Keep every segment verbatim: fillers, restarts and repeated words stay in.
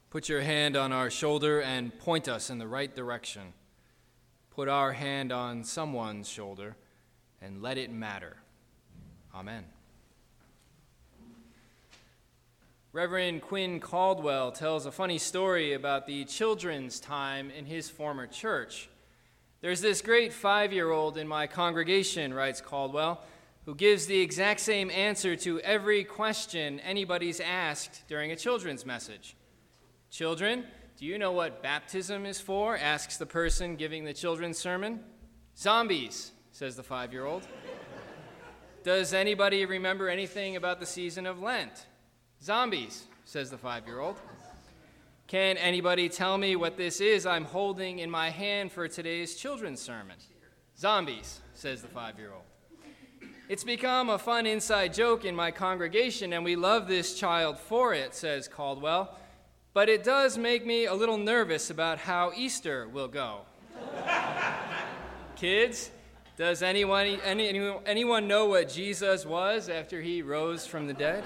Put your hand on our shoulder and point us in the right direction. Put our hand on someone's shoulder and let it matter. Amen. Reverend Quinn Caldwell tells a funny story about the children's time in his former church. There's this great five-year-old in my congregation, writes Caldwell, who gives the exact same answer to every question anybody's asked during a children's message. Children, do you know what baptism is for? Asks the person giving the children's sermon. Zombies, says the five-year-old. Does anybody remember anything about the season of Lent? Zombies, says the five-year-old. Can anybody tell me what this is I'm holding in my hand for today's children's sermon? Zombies, says the five-year-old. It's become a fun inside joke in my congregation, and we love this child for it, says Caldwell. But it does make me a little nervous about how Easter will go. Kids, does anyone, any, anyone, anyone know what Jesus was after he rose from the dead?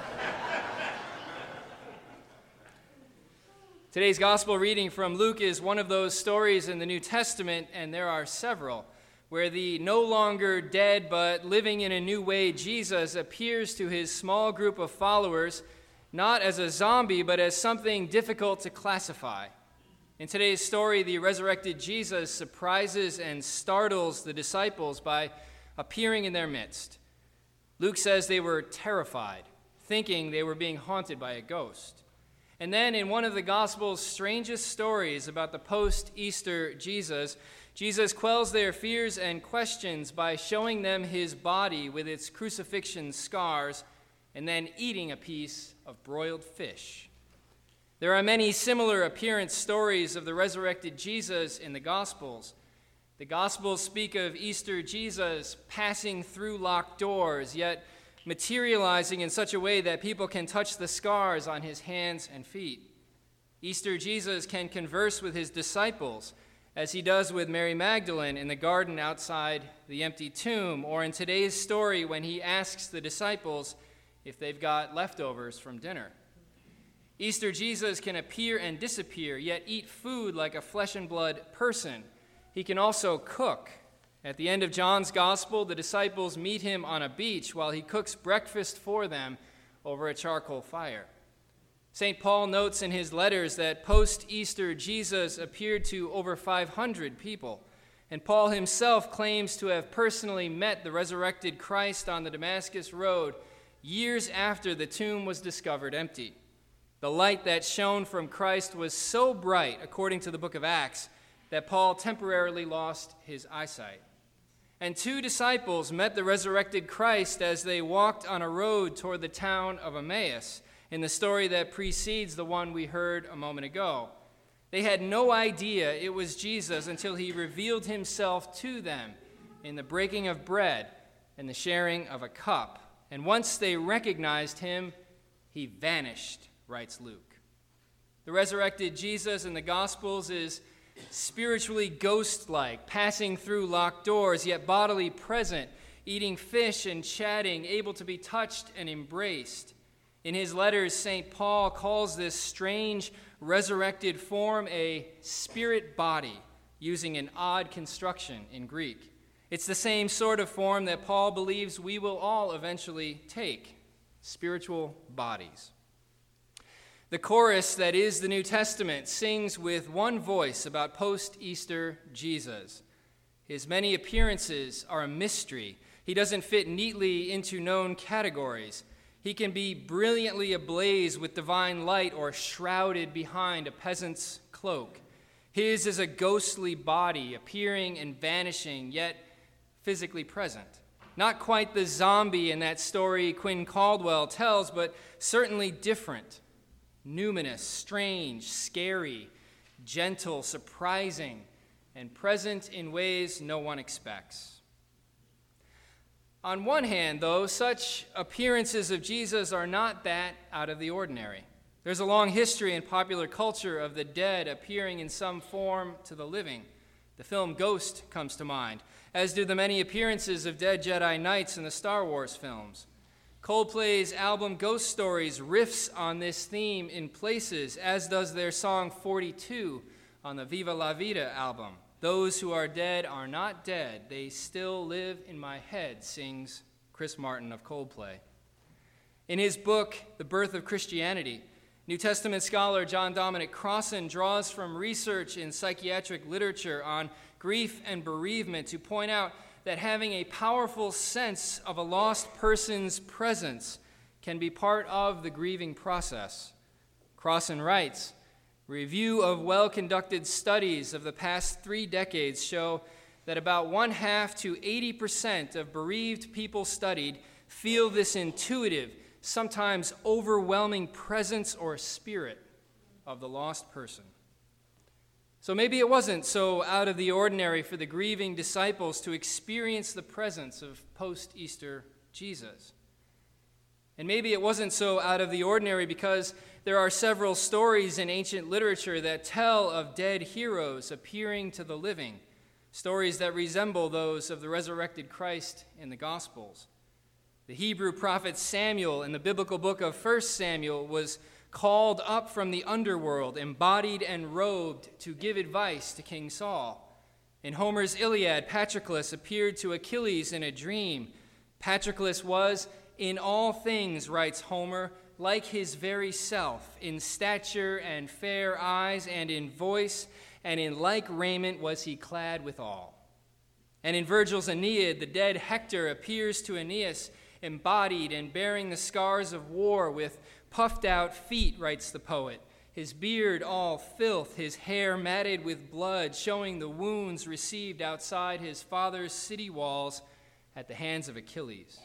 Today's gospel reading from Luke is one of those stories in the New Testament, and there are several, where the no longer dead but living in a new way Jesus appears to his small group of followers not as a zombie, but as something difficult to classify. In today's story, the resurrected Jesus surprises and startles the disciples by appearing in their midst. Luke says they were terrified, thinking they were being haunted by a ghost. And then in one of the Gospel's strangest stories about the post-Easter Jesus, Jesus quells their fears and questions by showing them his body with its crucifixion scars and then eating a piece of broiled fish. There are many similar appearance stories of the resurrected Jesus in the Gospels. The Gospels speak of Easter Jesus passing through locked doors, yet materializing in such a way that people can touch the scars on his hands and feet. Easter Jesus can converse with his disciples, as he does with Mary Magdalene in the garden outside the empty tomb, or in today's story when he asks the disciples if they've got leftovers from dinner. Easter Jesus can appear and disappear, yet eat food like a flesh and blood person. He can also cook. At the end of John's Gospel, the disciples meet him on a beach while he cooks breakfast for them over a charcoal fire. Saint Paul notes in his letters that post-Easter Jesus appeared to over five hundred people, and Paul himself claims to have personally met the resurrected Christ on the Damascus Road years after the tomb was discovered empty. The light that shone from Christ was so bright, according to the book of Acts, that Paul temporarily lost his eyesight. And two disciples met the resurrected Christ as they walked on a road toward the town of Emmaus, in the story that precedes the one we heard a moment ago. They had no idea it was Jesus until he revealed himself to them in the breaking of bread and the sharing of a cup. And once they recognized him, he vanished, writes Luke. The resurrected Jesus in the Gospels is spiritually ghost-like, passing through locked doors, yet bodily present, eating fish and chatting, able to be touched and embraced. In his letters, Saint Paul calls this strange resurrected form a spirit body, using an odd construction in Greek. It's the same sort of form that Paul believes we will all eventually take, spiritual bodies. The chorus that is the New Testament sings with one voice about post-Easter Jesus. His many appearances are a mystery. He doesn't fit neatly into known categories. He can be brilliantly ablaze with divine light or shrouded behind a peasant's cloak. His is a ghostly body, appearing and vanishing, yet physically present. Not quite the zombie in that story Quinn Caldwell tells, but certainly different. Numinous, strange, scary, gentle, surprising, and present in ways no one expects. On one hand, though, such appearances of Jesus are not that out of the ordinary. There's a long history in popular culture of the dead appearing in some form to the living. The film Ghost comes to mind, as do the many appearances of dead Jedi Knights in the Star Wars films. Coldplay's album Ghost Stories riffs on this theme in places, as does their song forty-two on the Viva La Vida album. Those who are dead are not dead, they still live in my head, sings Chris Martin of Coldplay. In his book, The Birth of Christianity, New Testament scholar John Dominic Crossan draws from research in psychiatric literature on grief and bereavement to point out that having a powerful sense of a lost person's presence can be part of the grieving process. Crossan writes, "Review of well-conducted studies of the past three decades show that about one half to eighty percent of bereaved people studied feel this intuitive, sometimes overwhelming presence or spirit of the lost person." So maybe it wasn't so out of the ordinary for the grieving disciples to experience the presence of post-Easter Jesus. And maybe it wasn't so out of the ordinary because there are several stories in ancient literature that tell of dead heroes appearing to the living, stories that resemble those of the resurrected Christ in the Gospels. The Hebrew prophet Samuel in the biblical book of First Samuel was called up from the underworld, embodied and robed, to give advice to King Saul. In Homer's Iliad, Patroclus appeared to Achilles in a dream. Patroclus was, in all things, writes Homer, like his very self, in stature and fair eyes, and in voice, and in like raiment was he clad withal. And in Virgil's Aeneid, the dead Hector appears to Aeneas, embodied and bearing the scars of war with puffed out feet, writes the poet, his beard all filth, his hair matted with blood, showing the wounds received outside his father's city walls at the hands of Achilles.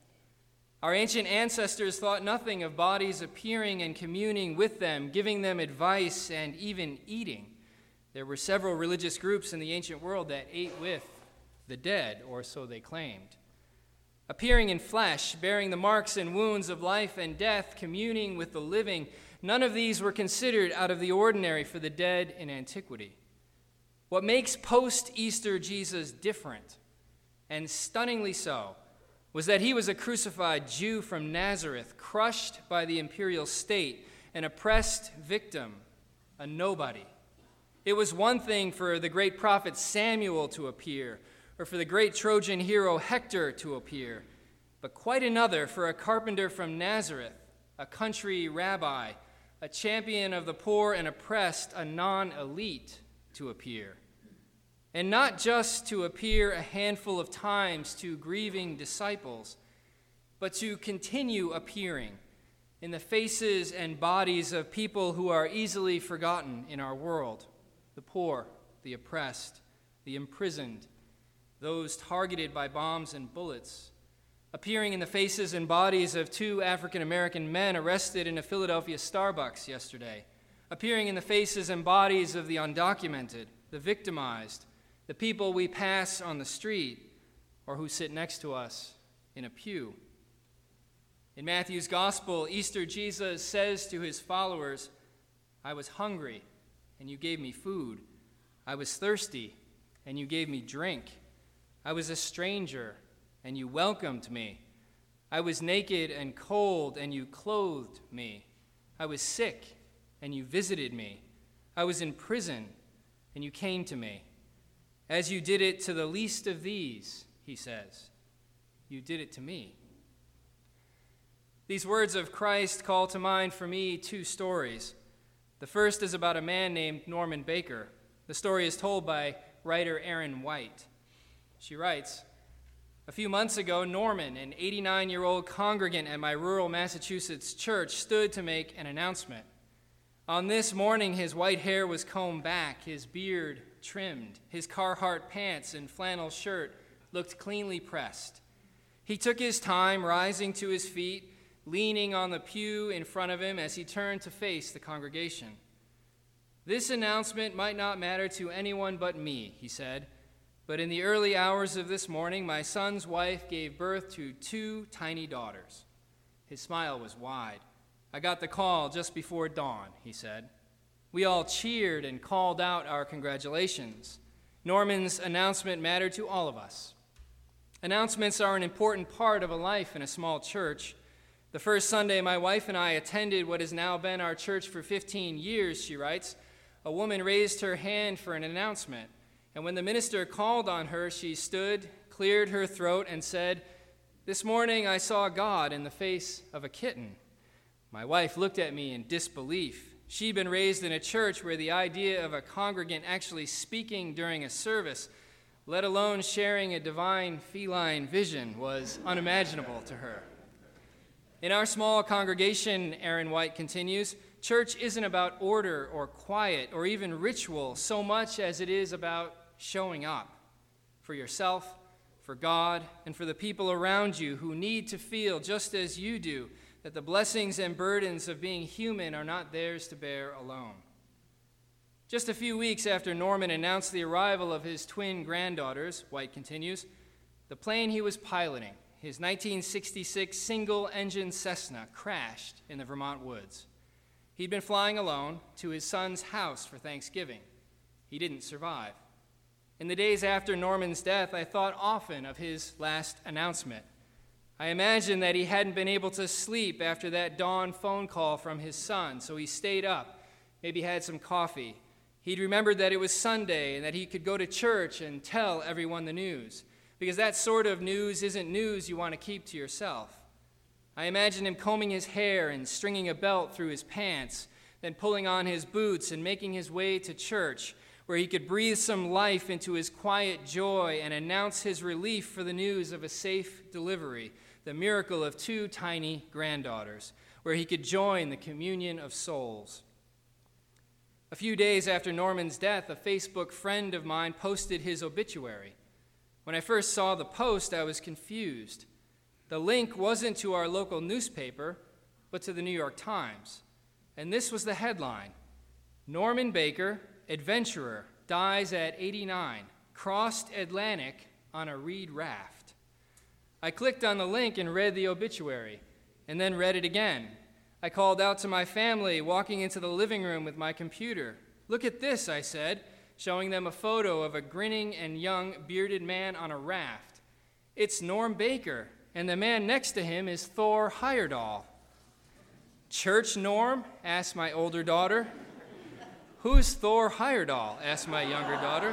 Our ancient ancestors thought nothing of bodies appearing and communing with them, giving them advice, and even eating. There were several religious groups in the ancient world that ate with the dead, or so they claimed. Appearing in flesh, bearing the marks and wounds of life and death, communing with the living, none of these were considered out of the ordinary for the dead in antiquity. What makes post-Easter Jesus different, and stunningly so, was that he was a crucified Jew from Nazareth, crushed by the imperial state, an oppressed victim, a nobody. It was one thing for the great prophet Samuel to appear, or for the great Trojan hero Hector to appear, but quite another for a carpenter from Nazareth, a country rabbi, a champion of the poor and oppressed, a non-elite, to appear. And not just to appear a handful of times to grieving disciples, but to continue appearing in the faces and bodies of people who are easily forgotten in our world, the poor, the oppressed, the imprisoned, those targeted by bombs and bullets, appearing in the faces and bodies of two African-American men arrested in a Philadelphia Starbucks yesterday, appearing in the faces and bodies of the undocumented, the victimized, the people we pass on the street, or who sit next to us in a pew. In Matthew's Gospel, Easter Jesus says to his followers, "I was hungry, and you gave me food. I was thirsty, and you gave me drink. I was a stranger, and you welcomed me. I was naked and cold, and you clothed me. I was sick, and you visited me. I was in prison, and you came to me. As you did it to the least of these," he says, "you did it to me." These words of Christ call to mind for me two stories. The first is about a man named Norman Baker. The story is told by writer Erin White. She writes, "A few months ago, Norman, an eighty-nine-year-old congregant at my rural Massachusetts church, stood to make an announcement. On this morning, his white hair was combed back, his beard trimmed, his Carhartt pants and flannel shirt looked cleanly pressed. He took his time, rising to his feet, leaning on the pew in front of him as he turned to face the congregation. This announcement might not matter to anyone but me," he said, "but in the early hours of this morning, my son's wife gave birth to two tiny daughters." His smile was wide. "I got the call just before dawn," he said. We all cheered and called out our congratulations. Norman's announcement mattered to all of us. Announcements are an important part of a life in a small church. The first Sunday my wife and I attended what has now been our church for fifteen years, she writes, a woman raised her hand for an announcement, and when the minister called on her, she stood, cleared her throat, and said, "This morning I saw God in the face of a kitten." My wife looked at me in disbelief. She'd been raised in a church where the idea of a congregant actually speaking during a service, let alone sharing a divine feline vision, was unimaginable to her. In our small congregation, Aaron White continues, church isn't about order or quiet or even ritual so much as it is about showing up for yourself, for God, and for the people around you who need to feel, just as you do, that the blessings and burdens of being human are not theirs to bear alone. Just a few weeks after Norman announced the arrival of his twin granddaughters, White continues, the plane he was piloting, his nineteen sixty-six single-engine Cessna, crashed in the Vermont woods. He'd been flying alone to his son's house for Thanksgiving. He didn't survive. In the days after Norman's death, I thought often of his last announcement. I imagined that he hadn't been able to sleep after that dawn phone call from his son, so he stayed up, maybe had some coffee. He'd remembered that it was Sunday and that he could go to church and tell everyone the news, because that sort of news isn't news you want to keep to yourself. I imagined him combing his hair and stringing a belt through his pants, then pulling on his boots and making his way to church, where he could breathe some life into his quiet joy and announce his relief for the news of a safe delivery, the miracle of two tiny granddaughters, where he could join the communion of souls. A few days after Norman's death, a Facebook friend of mine posted his obituary. When I first saw the post, I was confused. The link wasn't to our local newspaper, but to the New York Times. And this was the headline: Norman Baker, adventurer, dies at eighty-nine, crossed Atlantic on a reed raft. I clicked on the link and read the obituary, and then read it again. I called out to my family, walking into the living room with my computer. "Look at this," I said, showing them a photo of a grinning and young bearded man on a raft. "It's Norm Baker, and the man next to him is Thor Heyerdahl." "Church, Norm?" asked my older daughter. "Who's Thor Heyerdahl?" asked my younger daughter.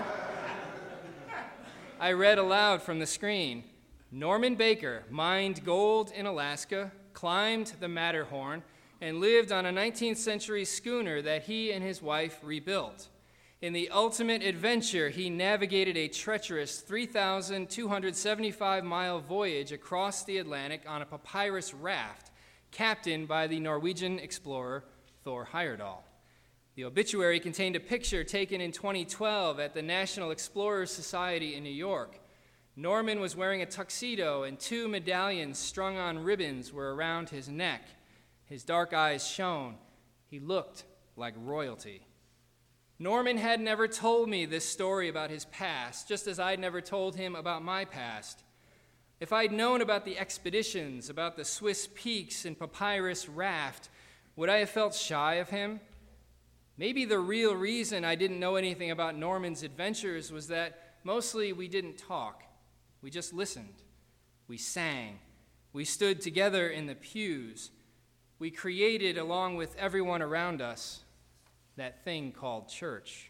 I read aloud from the screen. Norman Baker mined gold in Alaska, climbed the Matterhorn, and lived on a nineteenth century schooner that he and his wife rebuilt. In the ultimate adventure, he navigated a treacherous three thousand two hundred seventy-five mile voyage across the Atlantic on a papyrus raft, captained by the Norwegian explorer Thor Heyerdahl. The obituary contained a picture taken in twenty twelve at the National Explorers Society in New York. Norman was wearing a tuxedo, and two medallions strung on ribbons were around his neck. His dark eyes shone. He looked like royalty. Norman had never told me this story about his past, just as I'd never told him about my past. If I'd known about the expeditions, about the Swiss peaks and papyrus raft, would I have felt shy of him? Maybe the real reason I didn't know anything about Norman's adventures was that mostly we didn't talk. We just listened. We sang. We stood together in the pews. We created, along with everyone around us, that thing called church.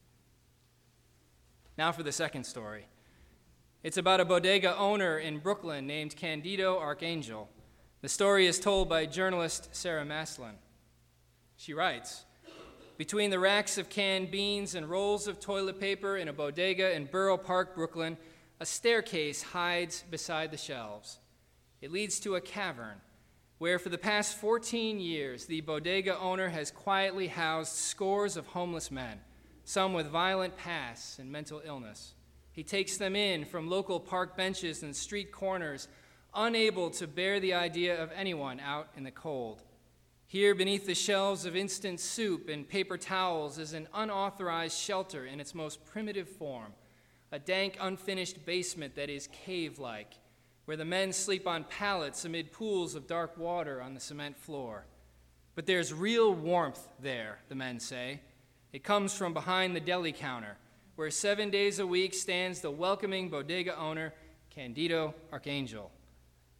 Now for the second story. It's about a bodega owner in Brooklyn named Candido Archangel. The story is told by journalist Sarah Maslin. She writes, "Between the racks of canned beans and rolls of toilet paper in a bodega in Borough Park, Brooklyn, a staircase hides beside the shelves. It leads to a cavern where for the past fourteen years the bodega owner has quietly housed scores of homeless men, some with violent pasts and mental illness. He takes them in from local park benches and street corners, unable to bear the idea of anyone out in the cold. Here beneath the shelves of instant soup and paper towels is an unauthorized shelter in its most primitive form, a dank, unfinished basement that is cave-like, where the men sleep on pallets amid pools of dark water on the cement floor. But there's real warmth there, the men say. It comes from behind the deli counter, where seven days a week stands the welcoming bodega owner, Candido Archangel.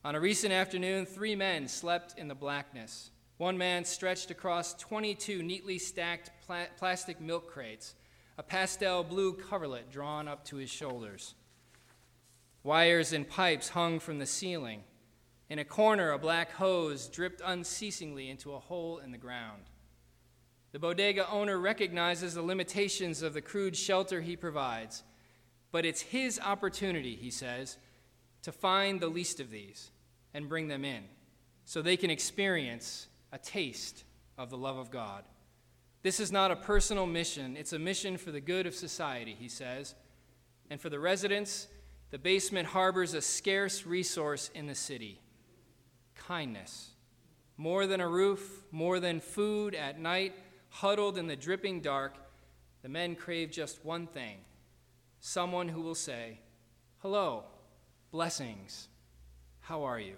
On a recent afternoon, three men slept in the blackness. One man stretched across twenty-two neatly stacked pla- plastic milk crates, a pastel blue coverlet drawn up to his shoulders. Wires and pipes hung from the ceiling. In a corner, a black hose dripped unceasingly into a hole in the ground. The bodega owner recognizes the limitations of the crude shelter he provides, but it's his opportunity, he says, to find the least of these and bring them in so they can experience a taste of the love of God. This is not a personal mission. It's a mission for the good of society, he says. And for the residents, the basement harbors a scarce resource in the city: kindness. More than a roof, more than food at night, huddled in the dripping dark, the men crave just one thing: someone who will say, "Hello, blessings, how are you?"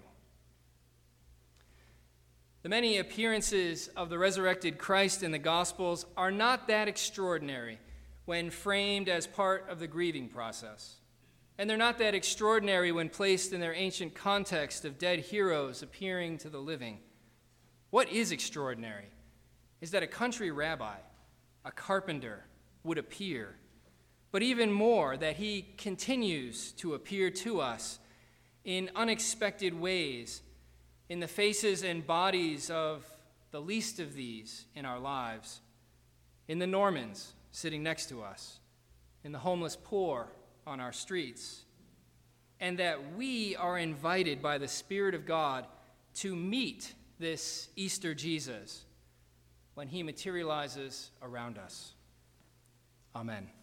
The many appearances of the resurrected Christ in the Gospels are not that extraordinary when framed as part of the grieving process. And they're not that extraordinary when placed in their ancient context of dead heroes appearing to the living. What is extraordinary is that a country rabbi, a carpenter, would appear, but even more, that he continues to appear to us in unexpected ways, in the faces and bodies of the least of these in our lives, in the Normans sitting next to us, in the homeless poor on our streets, and that we are invited by the Spirit of God to meet this Easter Jesus when he materializes around us. Amen.